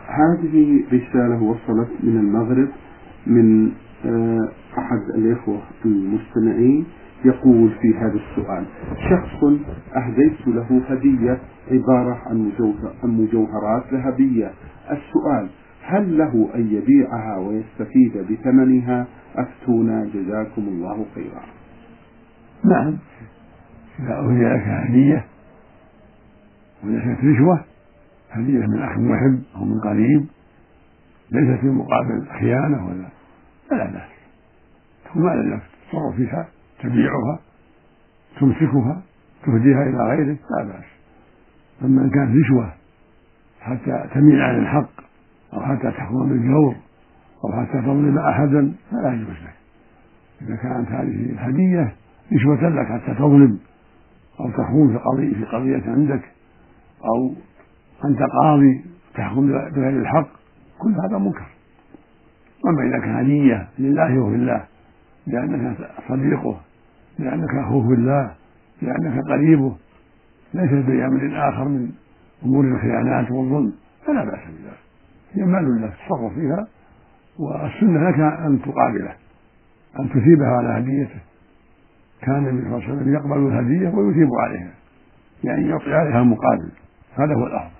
هذه رسالة وصلت من المغرب من أحد الإخوة المستمعين، يقول في هذا السؤال: شخص أهديت له هدية عبارة عن مجوهرات ذهبية. السؤال: هل له أن يبيعها ويستفيد بثمنها؟ أفتونا جزاكم الله خيرا. نعم، إذا أهدي لك هدية وليست رشوة، هدية من أخ محب أو من قريب، ليست في مقابل خيانة فلا بأس، تكون مالا لك تصرف فيها، تبيعها، تمسكها، تهديها إلى غيرك، لا بأس. أما إن كانت رشوة حتى تميل عن الحق أو حتى تحكم بالجور أو حتى تظلم أحدا فلا يجوز لك. إذا كانت هذه الهدية رشوة لك حتى تظلم أو تخون في قضية عندك، أو أنت قاضي تحكم بغير الحق، كل هذا منكر. أما إذا كان هدية لله وفي الله، لأنك صديقه، لأنك أخوه في الله، لأنك قريبه، ليس بأمر آخر من أمور الخيانات والظلم، فلا بأس بذلك. هي مال لك تصرف فيها، والسنة لك أن تقابله، أن تثيبها على هديته. كان النبي صلى الله عليه وسلم يقبل الهدية ويثيب عليها، يعني يعطي عليها المقابل، هذا هو الأفضل.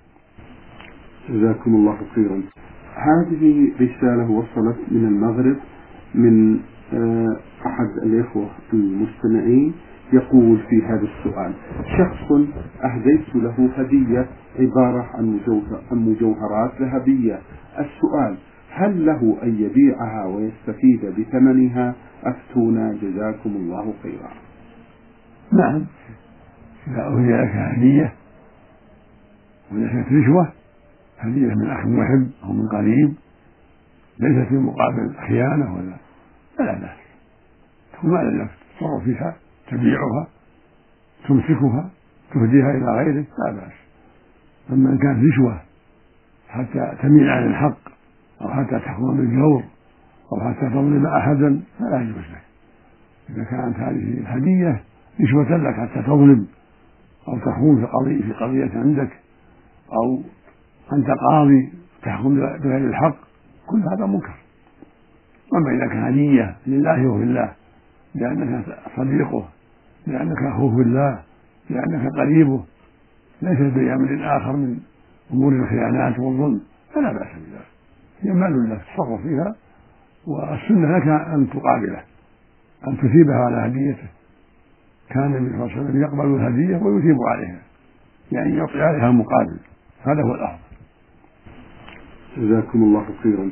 جزاكم الله خيرا. هذه رسالة وصلت من المغرب من أحد الإخوة المستمعين، يقول في هذا السؤال: شخص أهديت له هدية عبارة عن مجوهرات ذهبية. السؤال: هل له أن يبيعها ويستفيد بثمنها؟ أفتونا جزاكم الله خيرا. نعم، إذا أهدي لك هدية وليست رشوة، هدية من أخ محب أو من قريب، ليست في مقابل خيانة فلا بأس، تكون مالا لك تصرف فيها، تبيعها، تمسكها، تهديها إلى غيرك، لا بأس. أما إن كانت رشوة حتى تميل عن الحق أو حتى تحكم بالجور أو حتى تظلم أحدا فلا يجوز لك. إذا كانت هذه الهدية رشوة لك حتى تظلم أو تخون في قضية عندك، أو أنت قاضي تحكم بغير الحق، كل هذا منكر. أما إذا كان هدية لله وفي الله، لأنك صديقه، لأنك أخوه في الله، لأنك قريبه، ليس بأمر آخر من أمور الخيانات والظلم، فلا بأس بذلك. هي مال لك تصرف فيها، والسنة لك أن تقابله، أن تثيبها على هديته. كان النبي صلى الله عليه وسلم يقبل الهدية ويثيب عليها، يعني يعطي عليها المقابل، هذا هو الأفضل. جزاكم الله خيرا.